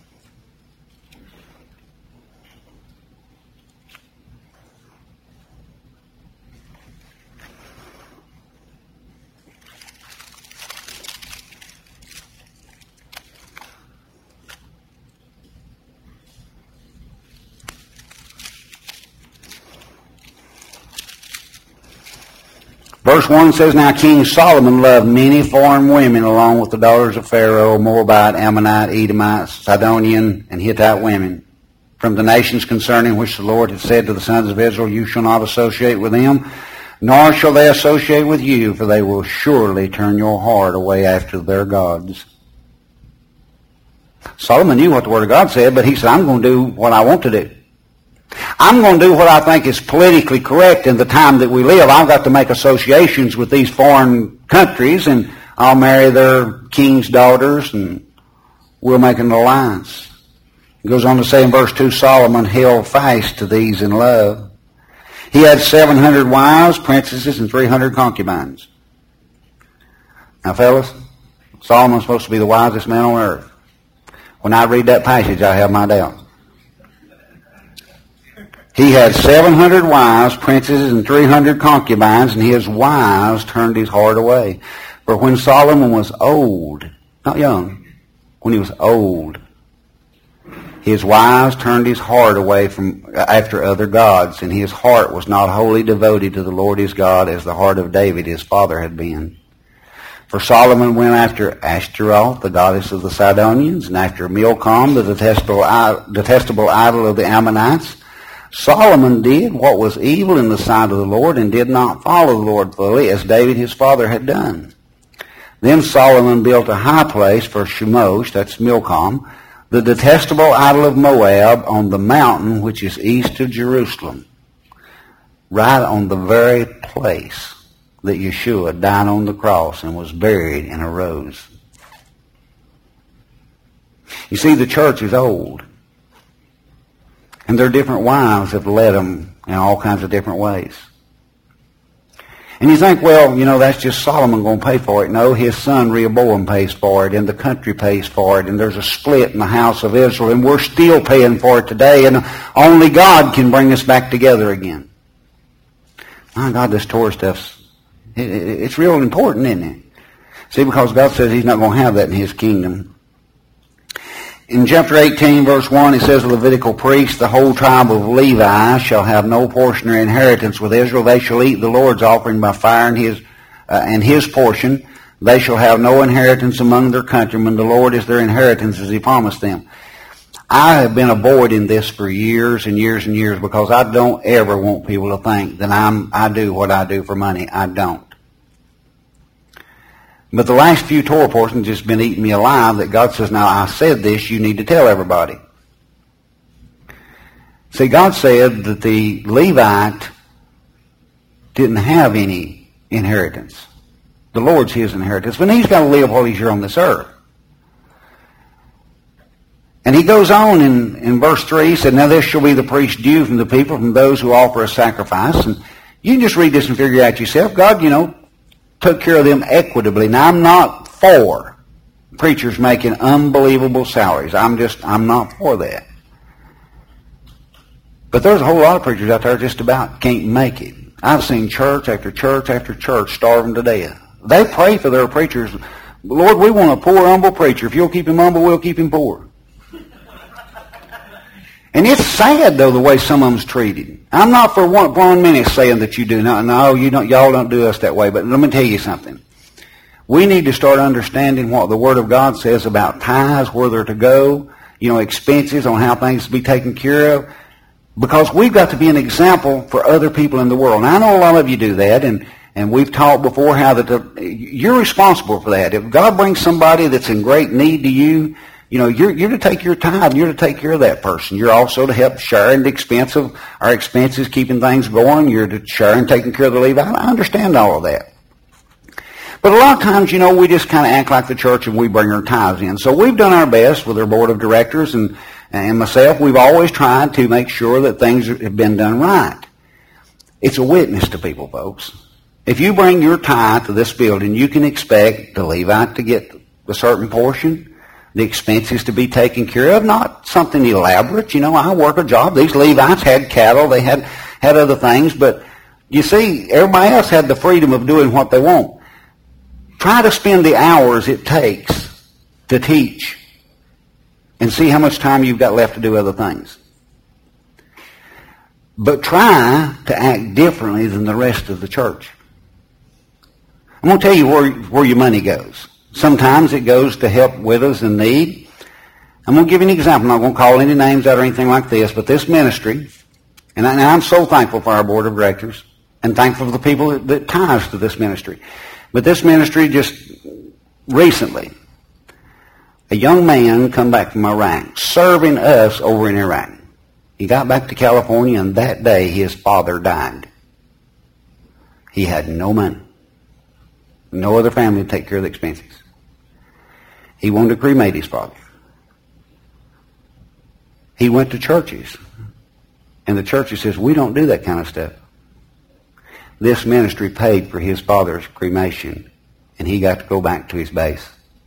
[SPEAKER 1] Verse 1 says, Now King Solomon loved many foreign women along with the daughters of Pharaoh, Moabite, Ammonite, Edomite, Sidonian, and Hittite women, from the nations concerning which the Lord had said to the sons of Israel, You shall not associate with them, nor shall they associate with you, for they will surely turn your heart away after their gods. Solomon knew what the Word of God said, but he said, I'm going to do what I want to do. I'm going to do what I think is politically correct in the time that we live. I've got to make associations with these foreign countries, and I'll marry their king's daughters, and we'll make an alliance. It goes on to say in verse 2, Solomon held fast to these in love. He had 700 wives, princesses, and 300 concubines. Now, fellas, Solomon's supposed to be the wisest man on earth. When I read that passage, I have my doubts. He had 700 wives, princesses, and 300 concubines, and his wives turned his heart away. For when Solomon was old, not young, when he was old, his wives turned his heart away from after other gods, and his heart was not wholly devoted to the Lord his God as the heart of David his father had been. For Solomon went after Ashtaroth, the goddess of the Sidonians, and after Milcom, the detestable idol of the Ammonites. Solomon did what was evil in the sight of the Lord and did not follow the Lord fully as David his father had done. Then Solomon built a high place for Shemosh, that's Milcom, the detestable idol of Moab, on the mountain which is east of Jerusalem, right on the very place that Yeshua died on the cross and was buried and arose. You see, the church is old. And their different wives have led them in all kinds of different ways. And you think, well, that's just Solomon going to pay for it. No, his son Rehoboam pays for it, and the country pays for it, and there's a split in the house of Israel, and we're still paying for it today, and only God can bring us back together again. My God, this Torah stuff's, it's real important, isn't it? See, because God says he's not going to have that in his kingdom. In chapter 18, verse 1, it says, The Levitical priests, the whole tribe of Levi, shall have no portion or inheritance with Israel. They shall eat the Lord's offering by fire and his portion. They shall have no inheritance among their countrymen. The Lord is their inheritance as he promised them. I have been avoiding this for years and years and years because I don't ever want people to think that I do what I do for money. I don't. But the last few Torah portions just been eating me alive that God says, now I said this, you need to tell everybody. See, God said that the Levite didn't have any inheritance. The Lord's his inheritance, but he's got to live while he's here on this earth. And he goes on in verse 3, he said, Now this shall be the priest's due from the people, from those who offer a sacrifice. And you can just read this and figure out yourself. God, took care of them equitably. Now, I'm not for preachers making unbelievable salaries. I'm not for that. But there's a whole lot of preachers out there just about can't make it. I've seen church after church after church starving to death. They pray for their preachers. Lord, we want a poor, humble preacher. If you'll keep him humble, we'll keep him poor. And it's sad, though, the way some of them's treated. I'm not for one minute saying that you do not. No, y'all don't do us that way. But let me tell you something. We need to start understanding what the Word of God says about tithes, where they're to go, expenses, on how things to be taken care of. Because we've got to be an example for other people in the world. Now, I know a lot of you do that, and we've talked before how that you're responsible for that. If God brings somebody that's in great need to you, you're to take your tithe, and you're to take care of that person. You're also to help share in the expense of our expenses, keeping things going. You're to share in taking care of the Levite. I understand all of that. But a lot of times, we just kind of act like the church and we bring our tithes in. So we've done our best with our board of directors and myself. We've always tried to make sure that things have been done right. It's a witness to people, folks. If you bring your tithe to this building, you can expect the Levite to get a certain portion, the expenses to be taken care of, not something elaborate. I work a job. These Levites had cattle. They had other things. But you see, everybody else had the freedom of doing what they want. Try to spend the hours it takes to teach and see how much time you've got left to do other things. But try to act differently than the rest of the church. I'm going to tell you where your money goes. Sometimes it goes to help widows in need. I'm going to give you an example. I'm not going to call any names out or anything like this, but this ministry, and I'm so thankful for our board of directors and thankful for the people that ties to this ministry. But this ministry just recently, a young man come back from Iraq, serving us over in Iraq. He got back to California, and that day his father died. He had no money. No other family to take care of the expenses. He wanted to cremate his father. He went to churches, and the churches says, we don't do that kind of stuff. This ministry paid for his father's cremation, and he got to go back to his base.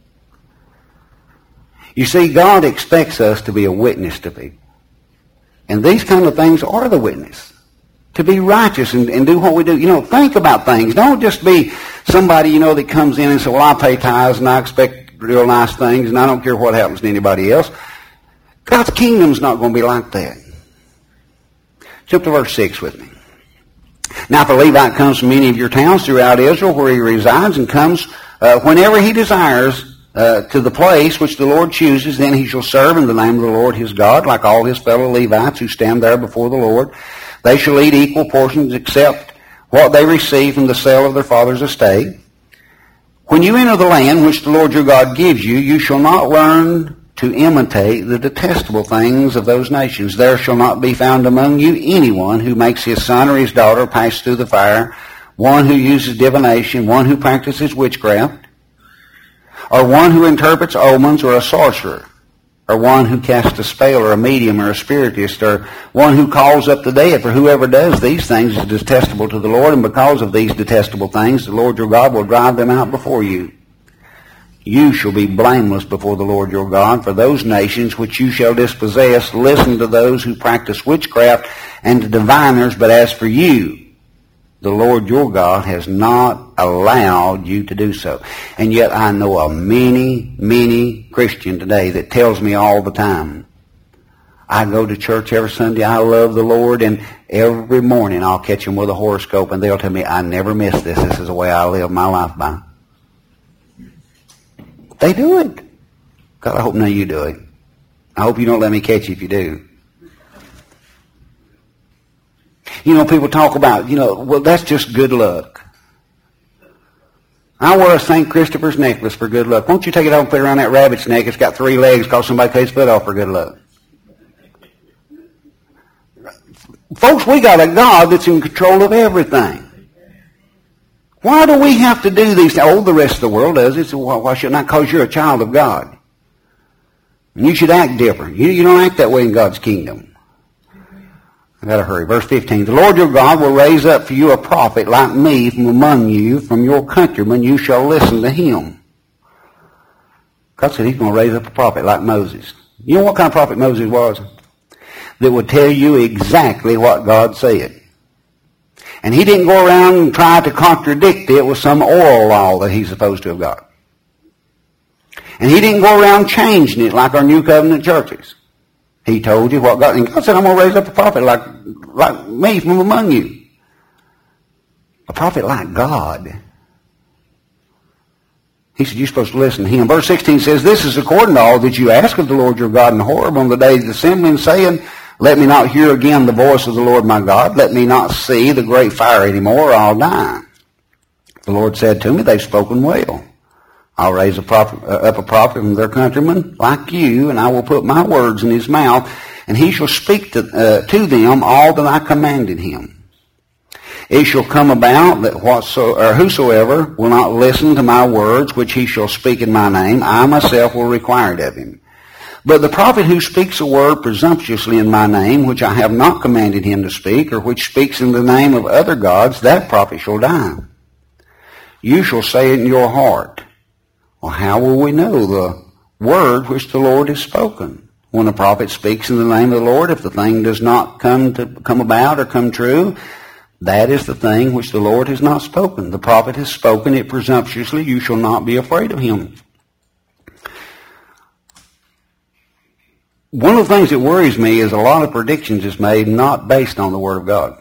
[SPEAKER 1] You see, God expects us to be a witness to people. And these kind of things are the witness. To be righteous and do what we do. Think about things. Don't just be somebody, that comes in and says, well, I pay tithes and I expect real nice things and I don't care what happens to anybody else. God's kingdom's not going to be like that. Jump to verse 6 with me. Now, if a Levite comes from any of your towns throughout Israel where he resides and comes whenever he desires to the place which the Lord chooses, then he shall serve in the name of the Lord his God, like all his fellow Levites who stand there before the Lord. They shall eat equal portions except what they receive from the sale of their father's estate. When you enter the land which the Lord your God gives you, you shall not learn to imitate the detestable things of those nations. There shall not be found among you anyone who makes his son or his daughter pass through the fire, one who uses divination, one who practices witchcraft, or one who interprets omens, or a sorcerer, or one who casts a spell, or a medium, or a spiritist, or one who calls up the dead. For whoever does these things is detestable to the Lord, and because of these detestable things, the Lord your God will drive them out before you. You shall be blameless before the Lord your God, for those nations which you shall dispossess listen to those who practice witchcraft and to diviners, but as for you, the Lord your God has not allowed you to do so. And yet I know a many Christian today that tells me all the time, I go to church every Sunday, I love the Lord, and every morning I'll catch them with a horoscope and they'll tell me, I never miss this. This is the way I live my life by. They do it. God, I hope none of you do it. I hope you don't let me catch you if you do. People talk about, well, that's just good luck. I wear a St. Christopher's necklace for good luck. Won't you take it out and put it around that rabbit's neck? It's got 3 legs because somebody cut his foot off for good luck. Folks, we got a God that's in control of everything. Why do we have to do these things? Oh, the rest of the world does it, so why shouldn't I? Because you're a child of God. And you should act different. You don't act that way in God's kingdom. I got to hurry. Verse 15. The Lord your God will raise up for you a prophet like me from among you, from your countrymen. You shall listen to him. God said he's going to raise up a prophet like Moses. You know what kind of prophet Moses was? That would tell you exactly what God said. And he didn't go around and try to contradict it with some oral law that he's supposed to have got. And he didn't go around changing it like our New Covenant churches. He told you what God... And God said, I'm going to raise up a prophet like me from among you. A prophet like God. He said, you're supposed to listen to him. Verse 16 says, this is according to all that you ask of the Lord your God in Horeb on the day of the assembly, saying, let me not hear again the voice of the Lord my God. Let me not see the great fire anymore, or I'll die. The Lord said to me, they've spoken well. I'll raise up a prophet from their countrymen like you, and I will put my words in his mouth, and he shall speak to them all that I commanded him. It shall come about that whosoever will not listen to my words, which he shall speak in my name, I myself will require it of him. But the prophet who speaks a word presumptuously in my name, which I have not commanded him to speak, or which speaks in the name of other gods, that prophet shall die. You shall say it in your heart. Well, how will we know the word which the Lord has spoken? When a prophet speaks in the name of the Lord, if the thing does not come about or come true, that is the thing which the Lord has not spoken. The prophet has spoken it presumptuously. You shall not be afraid of him. One of the things that worries me is a lot of predictions is made not based on the Word of God.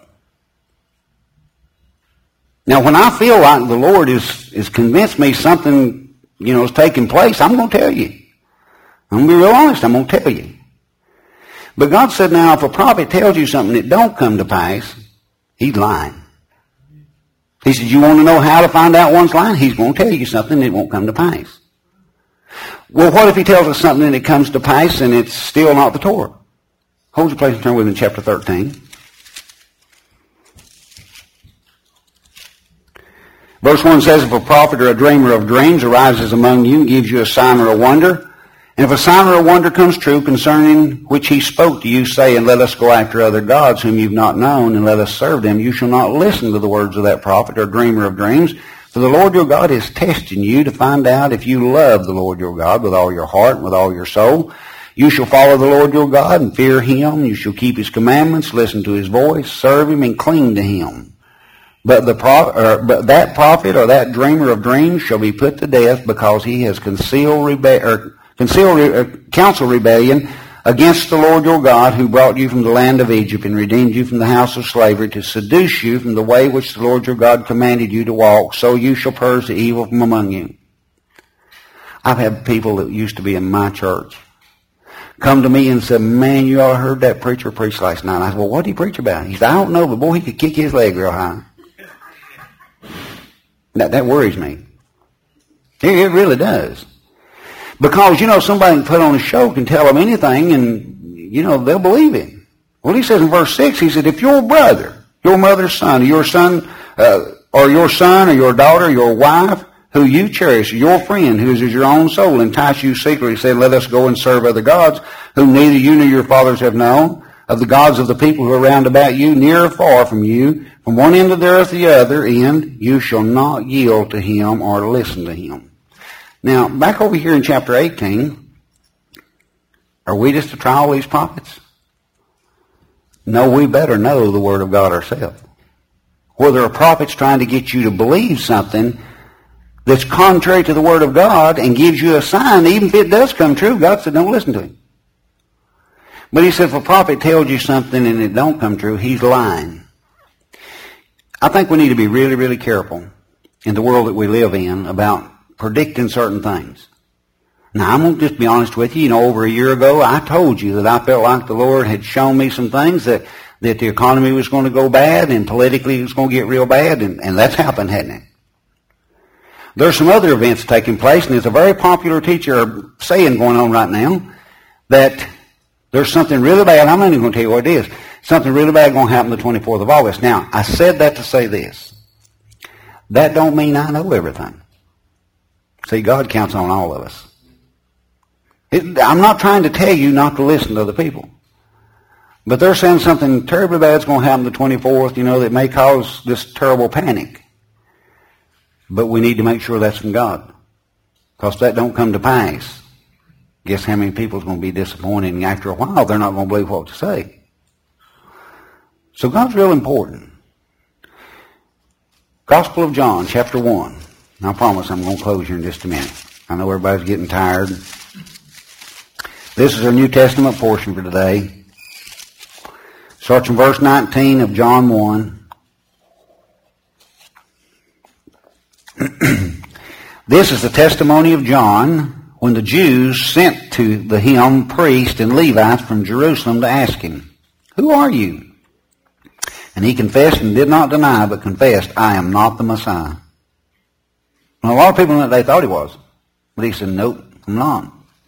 [SPEAKER 1] Now, when I feel like the Lord is convinced me something, is taking place, I'm going to tell you. I'm going to be real honest. I'm going to tell you. But God said, now, if a prophet tells you something that don't come to pass, he's lying. He said, you want to know how to find out one's lying? He's going to tell you something that won't come to pass. Well, what if he tells us something and it comes to pass and it's still not the Torah? Hold your place and turn with me in chapter 13. Verse 1 says, if a prophet or a dreamer of dreams arises among you and gives you a sign or a wonder, and if a sign or a wonder comes true concerning which he spoke to you, saying, let us go after other gods whom you've not known, and let us serve them, you shall not listen to the words of that prophet or dreamer of dreams. For the Lord your God is testing you to find out if you love the Lord your God with all your heart and with all your soul. You shall follow the Lord your God and fear him. You shall keep his commandments, listen to his voice, serve him, and cling to him. But that prophet or that dreamer of dreams shall be put to death because he has counseled rebellion against the Lord your God, who brought you from the land of Egypt and redeemed you from the house of slavery, to seduce you from the way which the Lord your God commanded you to walk, so you shall purge the evil from among you. I've had people that used to be in my church come to me and said, man, you all heard that preacher preach last night. I said, well, what did he preach about? He said, I don't know, but boy, he could kick his leg real high. That worries me. It really does. Because, somebody can put on a show, can tell them anything, and, they'll believe it. Well, he says in verse 6, he said, if your brother, your mother's son, or your son, or your daughter, your wife, who you cherish, your friend, who is your own soul, entice you secretly, saying, let us go and serve other gods, whom neither you nor your fathers have known, of the gods of the people who are round about you, near or far from you, from one end of the earth to the other end, you shall not yield to him or listen to him. Now, back over here in chapter 18, are we just to try all these prophets? No, we better know the Word of God ourselves. Whether a prophet's trying to get you to believe something that's contrary to the Word of God and gives you a sign, even if it does come true, God said don't listen to him. But he said if a prophet tells you something and it don't come true, he's lying. I think we need to be really, really careful in the world that we live in about predicting certain things. Now, I'm going to just be honest with you. Over a year ago, I told you that I felt like the Lord had shown me some things that the economy was going to go bad and politically it was going to get real bad, and that's happened, hasn't it? There's some other events taking place, and there's a very popular teacher saying going on right now that there's something really bad. I'm not even going to tell you what it is. Something really bad going to happen the 24th of August. Now, I said that to say this. That don't mean I know everything. See, God counts on all of us. I'm not trying to tell you not to listen to other people. But they're saying something terribly bad is going to happen the 24th, that may cause this terrible panic. But we need to make sure that's from God. Because if that don't come to pass, guess how many people is going to be disappointed, and after a while they're not going to believe what to say. So God's real important. Gospel of John, chapter 1. I promise I'm going to close here in just a minute. I know everybody's getting tired. This is our New Testament portion for today. Starts in verse 19 of John 1. This is the testimony of John when the Jews sent to him priests and Levites from Jerusalem to ask him, who are you? And he confessed and did not deny, but confessed, I am not the Messiah. And a lot of people, they thought he was. But he said, nope, I'm not.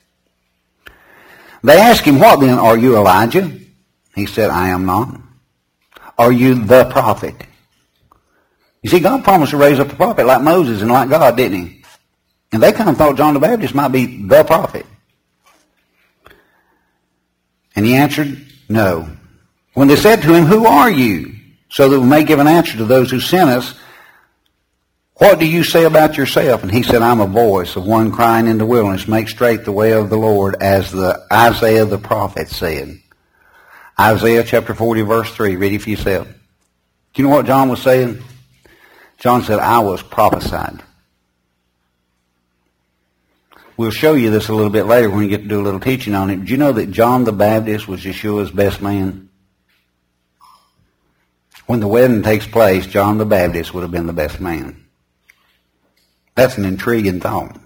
[SPEAKER 1] They asked him, what then? Are you Elijah? He said, I am not. Are you the prophet? You see, God promised to raise up a prophet like Moses and like God, didn't he? And they kind of thought John the Baptist might be the prophet. And he answered, No. When they said to him, Who are you? So that we may give an answer to those who sent us, what do you say about yourself? And he said, I'm a voice of one crying in the wilderness, make straight the way of the Lord, as the Isaiah the prophet said. Isaiah chapter 40, verse 3. Read it for yourself. Do you know what John was saying? John said, I was prophesied. We'll show you this a little bit later when we get to do a little teaching on it. Do you know that John the Baptist was Yeshua's best man? When the wedding takes place, John the Baptist would have been the best man. That's an intriguing thought.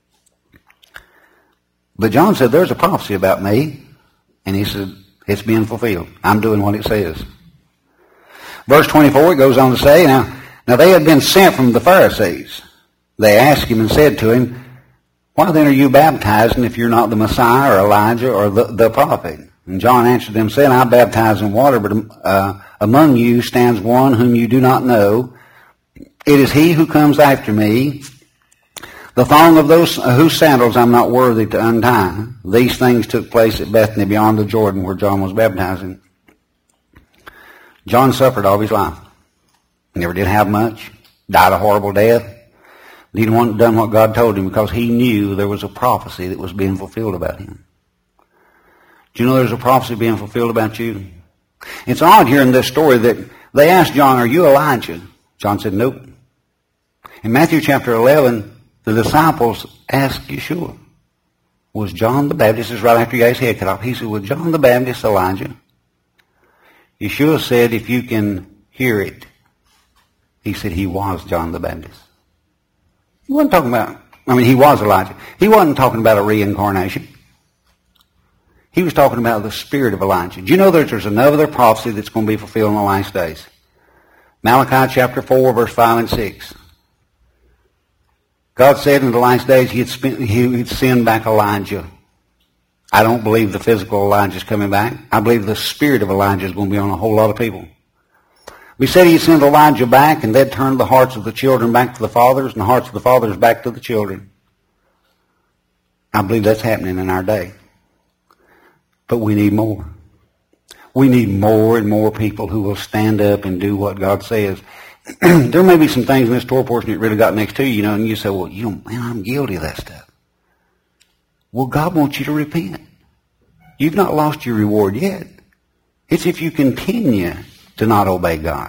[SPEAKER 1] But John said, there's a prophecy about me. And he said, it's being fulfilled. I'm doing what it says. Verse 24, it goes on to say, Now they had been sent from the Pharisees. They asked him and said to him, Why then are you baptizing if you're not the Messiah or Elijah or the prophet? And John answered them, saying, I baptize in water, but among you stands one whom you do not know. It is he who comes after me, the thong of those whose sandals I'm not worthy to untie. These things took place at Bethany beyond the Jordan where John was baptizing. John suffered all his life. Never did have much. Died a horrible death. He hadn't done what God told him because he knew there was a prophecy that was being fulfilled about him. Do you know there's a prophecy being fulfilled about you? It's odd here in this story that they asked John, Are you Elijah? John said, Nope. In Matthew chapter 11, the disciples asked Yeshua, Was John the Baptist, this is right after he got his head cut off, he said, Was John the Baptist Elijah? Yeshua said, if you can hear it, he said he was John the Baptist. He wasn't talking about, he was Elijah. He wasn't talking about a reincarnation. He was talking about the spirit of Elijah. Do you know there's another prophecy that's going to be fulfilled in the last days? Malachi chapter 4, verse 5 and 6. God said in the last days he'd send back Elijah. I don't believe the physical Elijah's coming back. I believe the spirit of Elijah is going to be on a whole lot of people. We said he'd send Elijah back, and they'd turn the hearts of the children back to the fathers, and the hearts of the fathers back to the children. I believe that's happening in our day. But we need more. We need more and more people who will stand up and do what God says. There may be some things in this Torah portion that really got next to you, and you say, well, man, I'm guilty of that stuff. Well, God wants you to repent. You've not lost your reward yet. It's if you continue to not obey God.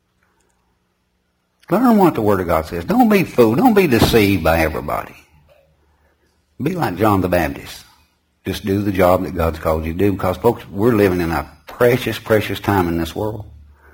[SPEAKER 1] Learn what the Word of God says. Don't be fooled. Don't be deceived by everybody. Be like John the Baptist. Just do the job that God's called you to do, because, folks, we're living in a precious, precious time in this world.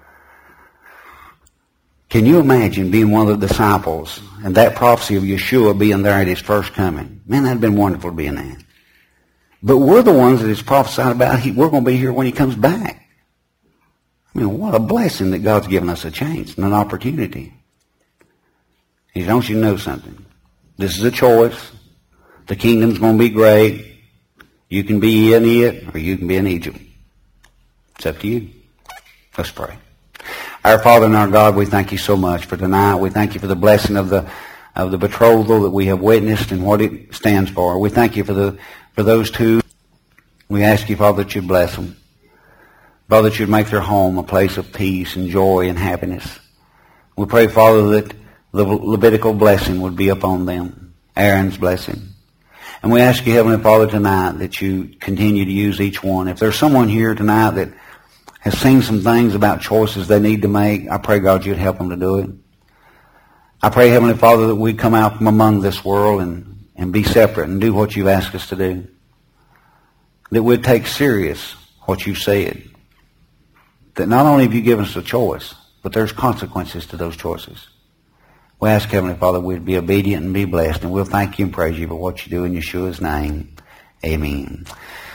[SPEAKER 1] Can you imagine being one of the disciples and that prophecy of Yeshua being there at his first coming? Man, that would have been wonderful to be in that. But we're the ones that it's prophesied about. We're going to be here when he comes back. What a blessing that God's given us a chance and an opportunity. He wants you to know something. This is a choice. The kingdom's going to be great. You can be in it or you can be in Egypt. It's up to you. Let's pray. Our Father and our God, we thank you so much for tonight. We thank you for the blessing of the betrothal that we have witnessed and what it stands for. We thank you for those two. We ask you, Father, that you'd bless them. Father, that you'd make their home a place of peace and joy and happiness. We pray, Father, that the Levitical blessing would be upon them, Aaron's blessing. And we ask you, Heavenly Father, tonight that you continue to use each one. If there's someone here tonight that has seen some things about choices they need to make, I pray, God, you'd help them to do it. I pray, Heavenly Father, that we'd come out from among this world and be separate and do what you've asked us to do. That we'd take serious what you've said. That not only have you given us a choice, but there's consequences to those choices. We ask, Heavenly Father, we'd be obedient and be blessed, and we'll thank you and praise you for what you do in Yeshua's name. Amen.